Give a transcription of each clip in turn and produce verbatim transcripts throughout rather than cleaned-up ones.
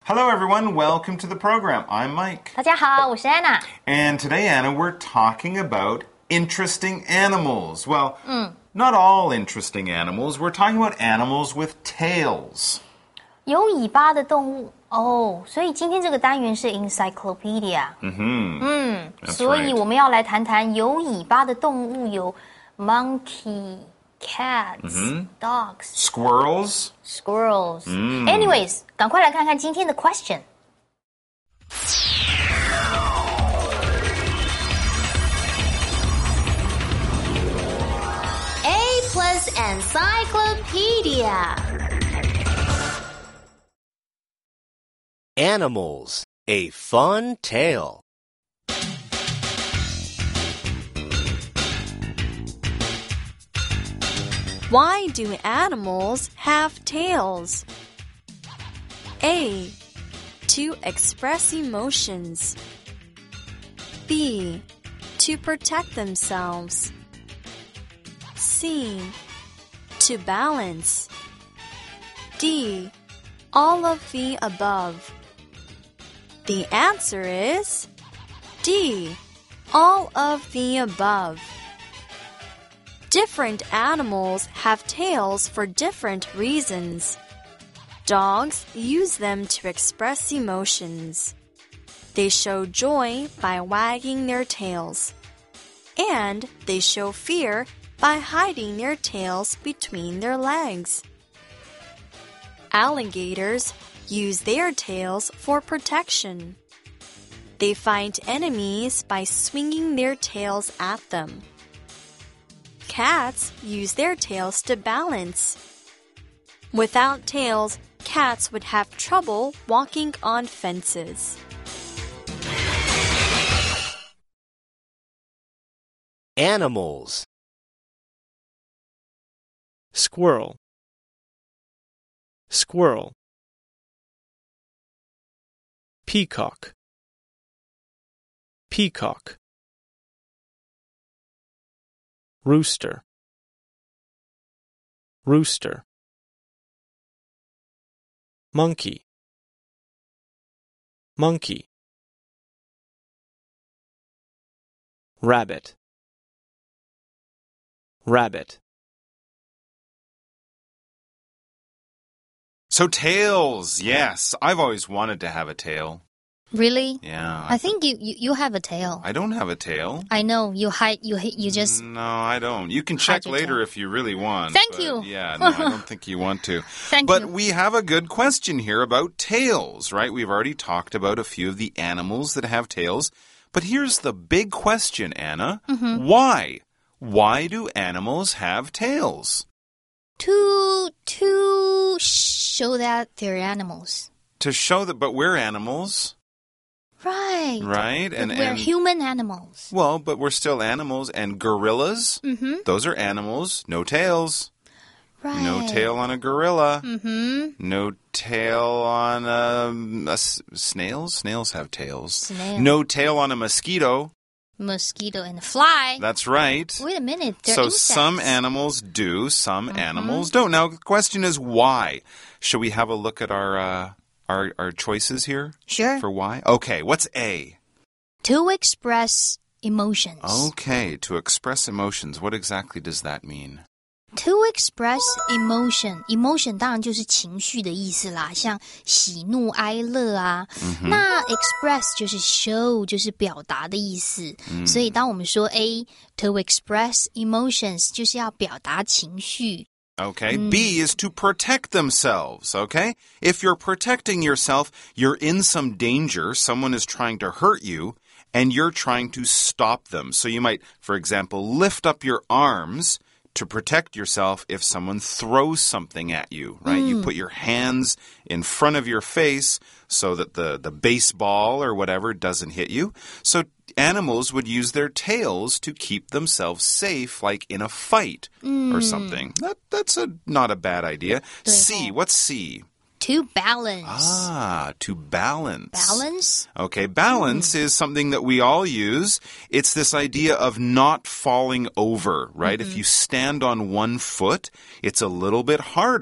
Hello, everyone. Welcome to the program. I'm Mike. 大家好，我是 Anna. And today, Anna, we're talking about interesting animals. Well, not all interesting animals. We're talking about animals with tails. 有尾巴的动物哦，所以今天这个单元是 Encyclopedia. 嗯哼， 嗯， That's 所以 right. 我们要来谈谈有尾巴的动物，有 monkey、cats、dogs、 Squirrels. squirrels. Anyways, 赶快来看看今天的 question. A plus encyclopedia. Animals, a fun tale. Why do animals have tails? A. To express emotions. B. To protect themselves. C. To balance. D. All of the above. The answer is D. All of the above. Different animals have tails for different reasons. Dogs use them to express emotions. They show joy by wagging their tails. And they show fear by hiding their tails between their legs. Alligators use their tails for protection. They fight enemies by swinging their tails at them. Cats use their tails to balance. Without tails, cats would have trouble walking on fences. Animals. Squirrel, squirrel. Peacock, peacock. Rooster, rooster. Monkey, monkey. Rabbit, rabbit. So tails, yes. I've always wanted to have a tail. Really? Yeah. I think you, you, you have a tail. I don't have a tail. I know, you hide, you, you just... No, I don't. You can check your later tail. if you really want. Thank but you. Yeah, no, I don't think you want to. Thank but you. we have a good question here about tails, right? We've already talked about a few of the animals that have tails. But here's the big question, Anna. Mm-hmm. Why? Why do animals have tails? To, to show that they're animals. To show that, but we're animals. Right. Right? But And we're and, human animals. well, but we're still animals. And gorillas, Mm-hmm. those are animals. No tails. Right. No tail on a gorilla. Mm-hmm. No tail on um, a s- snails. Snails have tails. Snail. No tail on a mosquito. Mosquito and fly. That's right. Wait a minute. They're So insects. some animals do, some Mm-hmm. animals don't. Now the question is why? Shall we have a look at our uh, our our choices here? Sure. For why? Okay, what's A? To express emotions. Okay, to express emotions. What exactly does that mean? To express emotion, emotion 当然就是情绪的意思啦，像喜怒哀乐啊。 Mm-hmm. 那 express 就是 show， 就是表达的意思。所以当我们说 A to express emotions， 就是要表达情绪。 Okay, B is to protect themselves, okay? If you're protecting yourself, you're in some danger, someone is trying to hurt you, and you're trying to stop them. So you might, for example, lift up your arms to protect yourself if someone throws something at you, right? Mm. You put your hands in front of your face so that the, the baseball or whatever doesn't hit you. So animals would use their tails to keep themselves safe, like in a fight mm. or something. That, that's a, not a bad idea. C, what's C? To balance. Ah, to balance. Balance? Okay, balance mm. is something that we all use. It's this idea of not falling over, right? Mm-hmm. If you stand on one foot, it's a little bit harder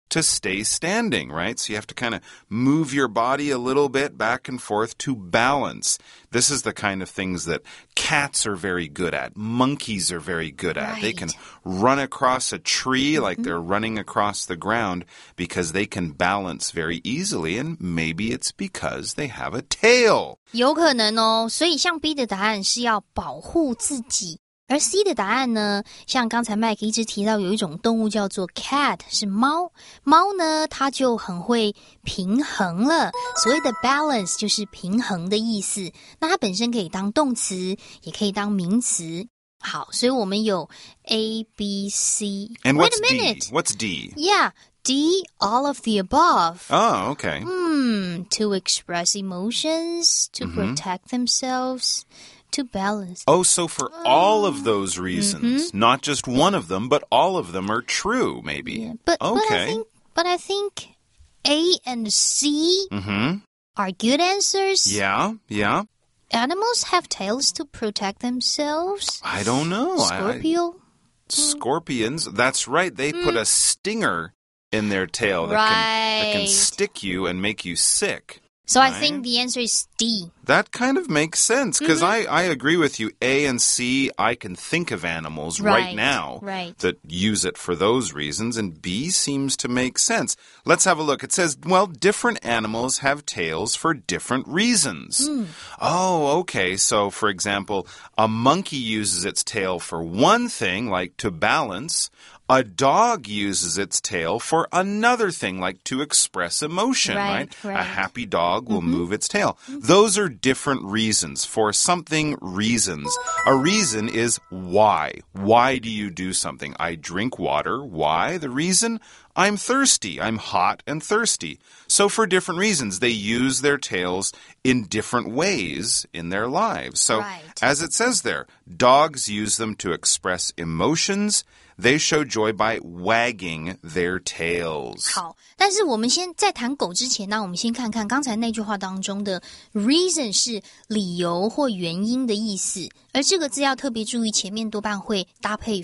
to stay standing, right? So you have to kind of move your body a little bit back and forth to balance. This is the kind of things that cats are very good at. Monkeys are very good at. Right. They can run across a tree like they're running across the ground because they can balance very easily, and maybe it's because they have a tail. 有可能哦，所以像 B 的答案是要保护自己。而 C 的答案呢，像刚才 Mike 一直提到有一种动物叫做 cat， 是猫。猫呢，它就很会平衡了。所谓的 balance 就是平衡的意思。那它本身可以当动词，也可以当名词。好，所以我们有 A, B, C. And Wait what's a minute. D? What's D? Yeah, D, all of the above. Oh, okay. Hmm, to express emotions, to Mm-hmm. protect themselves, to balance. Oh, so for all of those reasons, Mm-hmm. not just one of them, but all of them are true, maybe. Yeah, but, okay. but I think, but I think A and C Mm-hmm. are good answers. Yeah, yeah. Animals have tails to protect themselves. I don't know. I- I- Scorpio. Scorpions, that's right. They put a stinger in their tail that, can, that can Right. stick you and make you sick. So I Right. think the answer is D. That kind of makes sense because Mm-hmm. I, I agree with you. A and C, I can think of animals right, Right, now right. that use it for those reasons, and B seems to make sense. Let's have a look. It says, well, different animals have tails for different reasons. Mm. Oh, okay. So, for example, a monkey uses its tail for one thing, like to balance. A dog uses its tail for another thing, like to express emotion, right? Right, right. A happy dog will move its tail. Those are different reasons. For something, reasons. A reason is why. Why do you do something? I drink water. Why? The reason? I'm thirsty. I'm hot and thirsty. So for different reasons, they use their tails in different ways in their lives. So Right. as it says there, dogs use them to express emotions. They show joy by wagging their tails. 好，但是我们先在谈狗之前呢，我们先看看刚才那句话当中的 reason 是理由或原因的意思，而这个字要特别注意，前面多半会搭配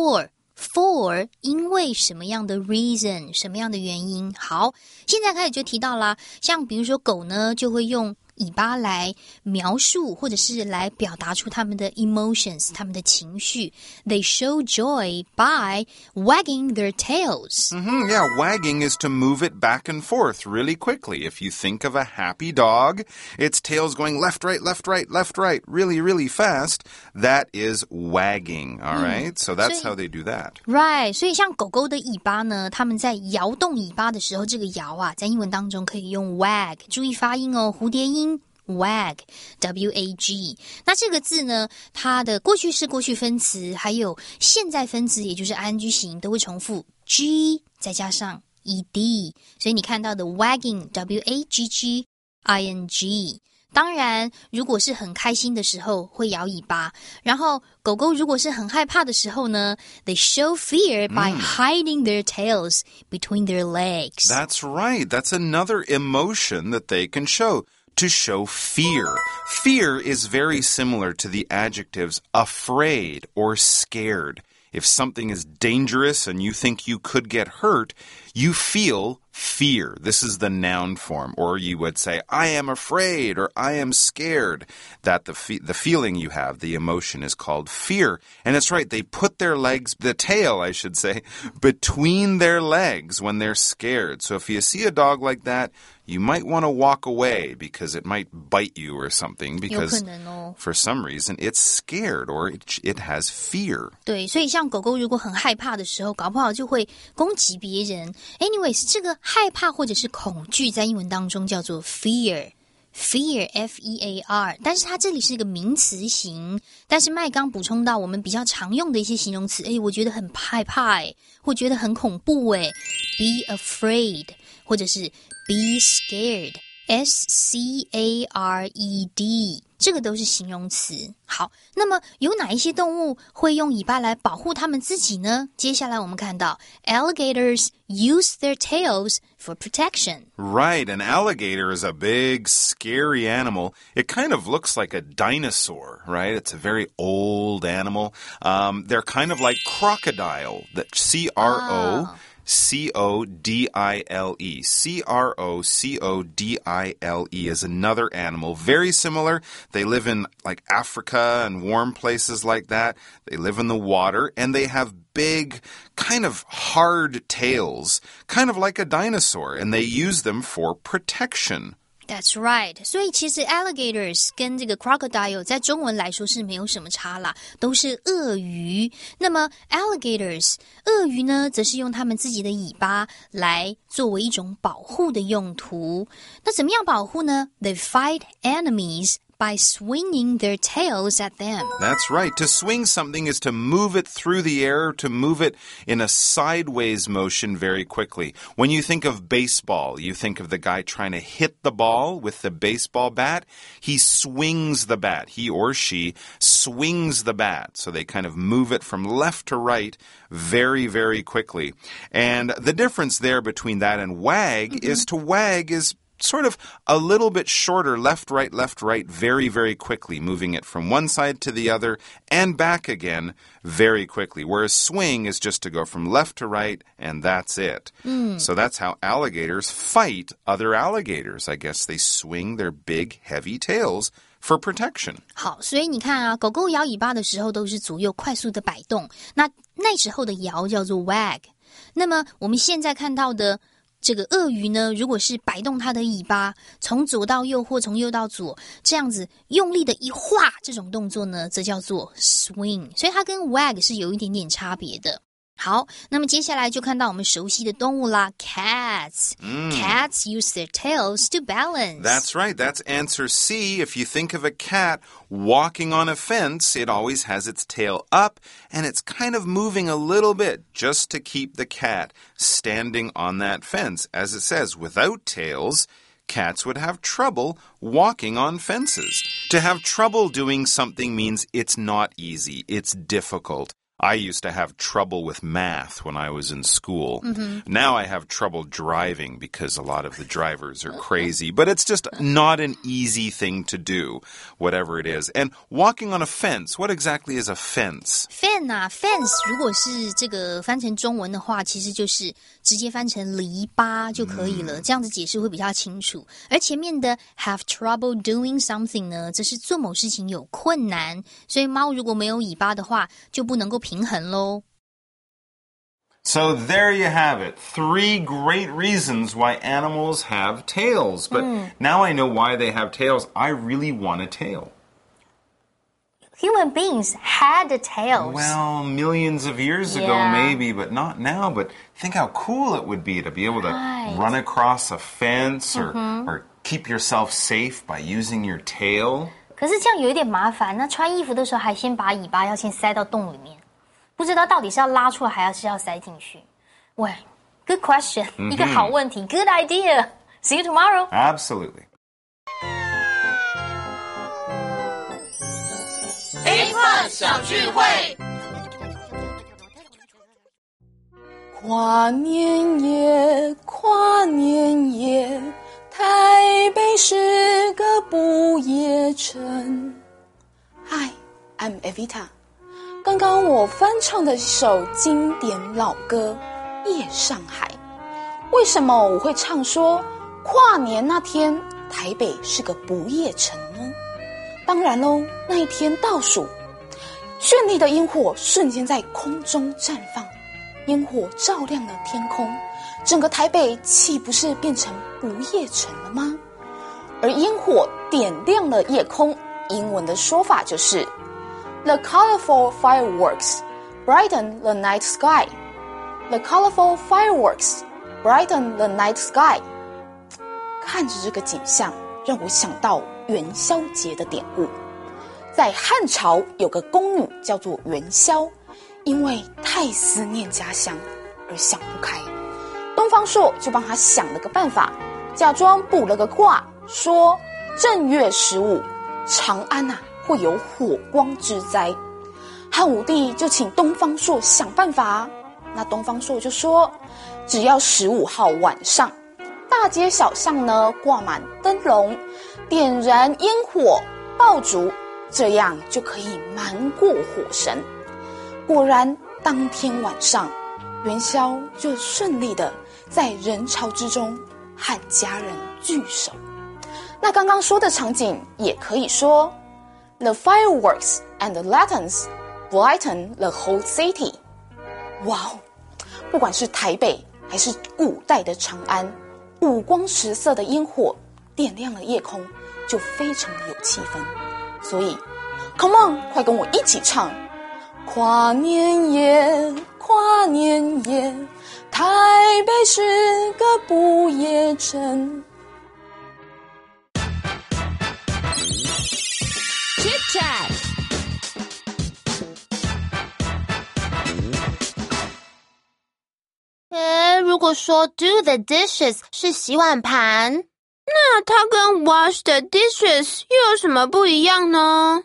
for。For 因为什么样的 reason 什么样的原因。好，现在开始就提到啦，像比如说狗呢就会用尾巴来描述或者是来表达出他们的 emotions 他们的情绪。 They show joy by wagging their tails. Hmm, yeah, wagging is to move it back and forth really quickly. If you think of a happy dog, its tail's going left, right, left, right, left, right, really, really fast. That is wagging, all right? So that's So- how they do that. Right, 所以像狗狗的尾巴呢，它们在摇动尾巴的时候，这个摇啊，在英文当中可以用 wag， 注意发音哦，蝴蝶音 wag W A G。 那这个字呢，它的过去式、过去分词还有现在分词，也就是 ing 型都会重复 G 再加上 ed， 所以你看到的 wagging W A G G I N G。当然，如果是很开心的时候会摇尾巴，然后狗狗如果是很害怕的时候呢 ，they show fear by hiding their tails between their legs. That's right. That's another emotion that they can show. To show fear. Fear is very similar to the adjectives afraid or scared. If something is dangerous and you think you could get hurt, you feel fear. This is the noun form. Or you would say, I am afraid or I am scared. That the, fe- the feeling you have, the emotion is called fear. And it's right, they put their legs, the tail, I should say, between their legs when they're scared. So if you see a dog like that, you might want to walk away because it might bite you or something 有可 because 能哦。 for some reason it's scared or it, it has fear. 对，所以像狗狗如果很害怕的时候，搞不好就会攻击别人。Anyways， 这个害怕或者是恐惧在英文当中叫做 fear。Fear, F E A R， 但是它这里是一个名词型。但是麦刚补充到我们比较常用的一些形容词，诶，我觉得很害怕，诶，或觉得很恐怖，诶 ，be afraid， 或者是 be scared。S C A R E D， 这个都是形容词。好，那么有哪一些动物会用尾巴来保护它们自己呢？接下来我们看到 alligators use their tails for protection. Right, an alligator is a big, scary animal. It kind of looks like a dinosaur, right? It's a very old animal. Um, they're kind of like crocodile, that C R O C O D I L E. C R O C O D I L E is another animal. Very similar. They live in like Africa and warm places like that. They live in the water and they have big, kind of hard tails, kind of like a dinosaur, and they use them for protection. That's right. 所以其实 alligators 跟这个 crocodile 在中文来说是没有什么差啦，都是鳄鱼。那么 alligators 鳄鱼呢，则是用它们自己的尾巴来作为一种保护的用途。那怎么样保护呢？ They fight enemies by swinging their tails at them. That's right. To swing something is to move it through the air, to move it in a sideways motion very quickly. When you think of baseball, you think of the guy trying to hit the ball with the baseball bat. He swings the bat. He or she swings the bat. So they kind of move it from left to right very, very quickly. And the difference there between that and wag mm-hmm. is to wag is sort of a little bit shorter, left, right, left, right, very, very quickly, moving it from one side to the other and back again very quickly, whereas swing is just to go from left to right, and that's it. Mm. So that's how alligators fight other alligators. I guess they swing their big, heavy tails for protection. 好，所以你看啊，狗狗摇尾巴的时候都是左右快速的摆动，那那时候的摇叫做 wag。那么我们现在看到的这个鳄鱼呢，如果是摆动它的尾巴，从左到右或从右到左，这样子用力的一划，这种动作呢，则叫做 swing。所以它跟 wag 是有一点点差别的。好，那么接下来就看到我们熟悉的动物啦 ，cats. Mm. Cats use their tails to balance. That's right. That's answer C. If you think of a cat walking on a fence, it always has its tail up, and it's kind of moving a little bit just to keep the cat standing on that fence. As it says, without tails, cats would have trouble walking on fences. To have trouble doing something means it's not easy, it's difficult. I used to have trouble with math when I was in school. Mm-hmm. Now I have trouble driving because a lot of the drivers are crazy. But it's just not an easy thing to do, whatever it is. And walking on a fence, what exactly is a fence? Fence 啊 ，fence 如果是这个翻成中文的话，其实就是直接翻成篱笆就可以了，嗯、这样子解释会比较清楚。而前面的 have trouble doing something 呢，这是做某事情有困难，所以猫如果没有尾巴的话，就不能够平衡咯。 So there you have it. Three great reasons why animals have tails. But mm. now I know why they have tails. I really want a tail. Human beings had tails. Well, millions of years yeah. ago maybe, but not now. But think how cool it would be to be able to right. run across a fence or, mm-hmm. or keep yourself safe by using your tail. 可是这样有一点麻烦，那穿衣服的时候还先把尾巴要先塞到洞里面，不知道到底是要拉出来还是要塞进去。喂 ，Good question，、mm-hmm. 一个好问题 ，Good idea. See you tomorrow. Absolutely. A-Pod 小聚会。 跨年夜，跨年夜，台北是个不夜城。Hi, I'm Evita. 刚刚我翻唱的一首经典老歌《夜上海》。为什么我会唱说跨年那天台北是个不夜城呢？当然喽，那一天倒数，绚丽的烟火瞬间在空中绽放，烟火照亮了天空，整个台北岂不是变成不夜城了吗？而烟火点亮了夜空，英文的说法就是 The colorful fireworks brighten the night sky. The colorful fireworks brighten the night sky. 看着这个景象，让我想到元宵节的典故。在汉朝有个宫女叫做元宵，因为太思念家乡而想不开，东方朔就帮她想了个办法，假装卜了个卦，说正月十五长安啊会有火光之灾。汉武帝就请东方朔想办法，那东方朔就说，只要十五号晚上大街小巷呢挂满灯笼，点燃烟火爆竹，这样就可以瞒过火神。果然当天晚上元宵就顺利的在人潮之中和家人聚首。那刚刚说的场景也可以说 The fireworks and the lanterns brighten the whole city. 哇哦，不管是台北还是古代的长安，五光十色的烟火点亮了夜空，就非常的有气氛。所以 Come on， 快跟我一起唱，跨年夜，跨年夜，台北是个不夜城。 Chit Chat。 诶，如果说 do the dishes 是洗碗盘，那它跟 wash the dishes 又有什么不一样呢？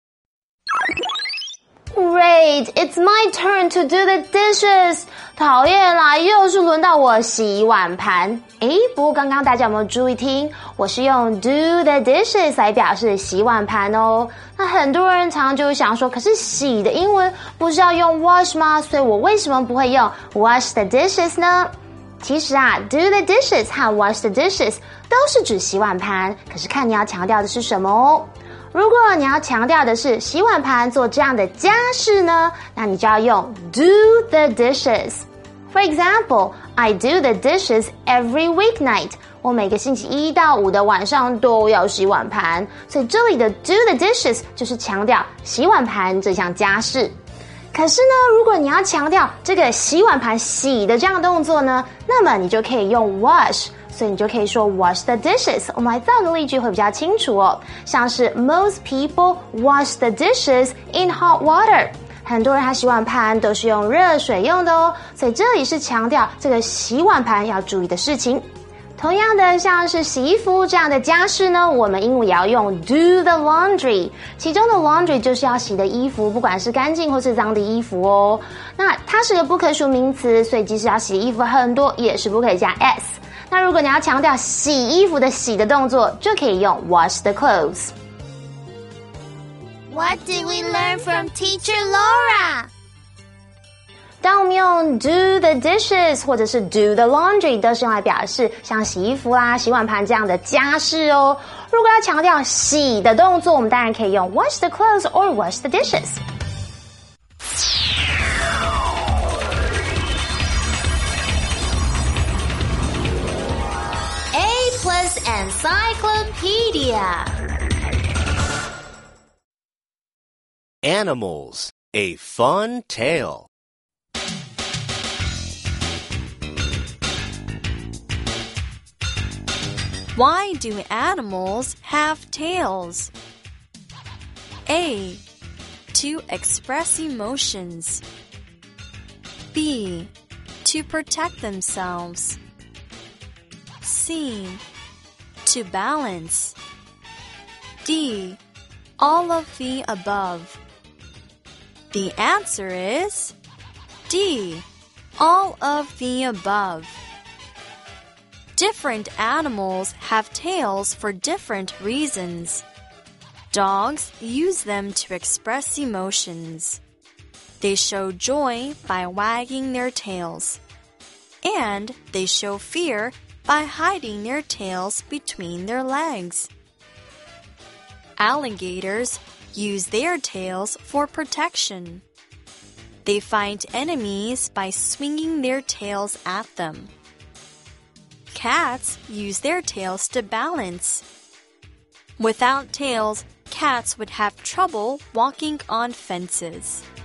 Great, it's my turn to do the dishes. 讨厌啦，又是轮到我洗碗盘。诶，不过刚刚大家有没有注意听？我是用 do the dishes 来表示洗碗盘哦。那很多人常常就会想说，可是洗的英文不是要用 wash 吗？所以我为什么不会用 wash the dishes 呢？其实啊 do the dishes 和 wash the dishes 都是指洗碗盘，可是看你要强调的是什么哦。如果你要强调的是洗碗盘做这样的家事呢，那你就要用 do the dishes. For example, I do the dishes every weeknight. 我每个星期一到五的晚上都要洗碗盘，所以这里的 do the dishes 就是强调洗碗盘这项家事。可是呢，如果你要强调这个洗碗盘洗的这样的动作呢，那么你就可以用 wash， 所以你就可以说 wash the dishes。我们来造个例句会比较清楚哦，像是 Most people wash the dishes in hot water。很多人他洗碗盘都是用热水用的哦，所以这里是强调这个洗碗盘要注意的事情。同样的，像是洗衣服这样的家事呢，我们英文也要用 do the laundry。其中的 laundry 就是要洗的衣服，不管是干净或是脏的衣服哦。那它是个不可数名词，所以即使要洗衣服很多，也是不可以加 s。那如果你要强调洗衣服的洗的动作，就可以用 wash the clothes。What did we learn from Teacher Laura? 当我们用 do the dishes 或者是 do the laundry 都是用来表示像洗衣服啦、洗碗盘这样的家事哦。如果要强調洗的動作，我們當然可以用 wash the clothes or wash the dishes。 A plus Encyclopedia. Animals, a fun tale. Why do animals have tails? A. To express emotions. B. To protect themselves. C. To balance. D. All of the above. The answer is D. All of the above. Different animals have tails for different reasons. Dogs use them to express emotions. They show joy by wagging their tails. And they show fear by hiding their tails between their legs. Alligators use their tails for protection. They find enemies by swinging their tails at them. Cats use their tails to balance. Without tails, cats would have trouble walking on fences.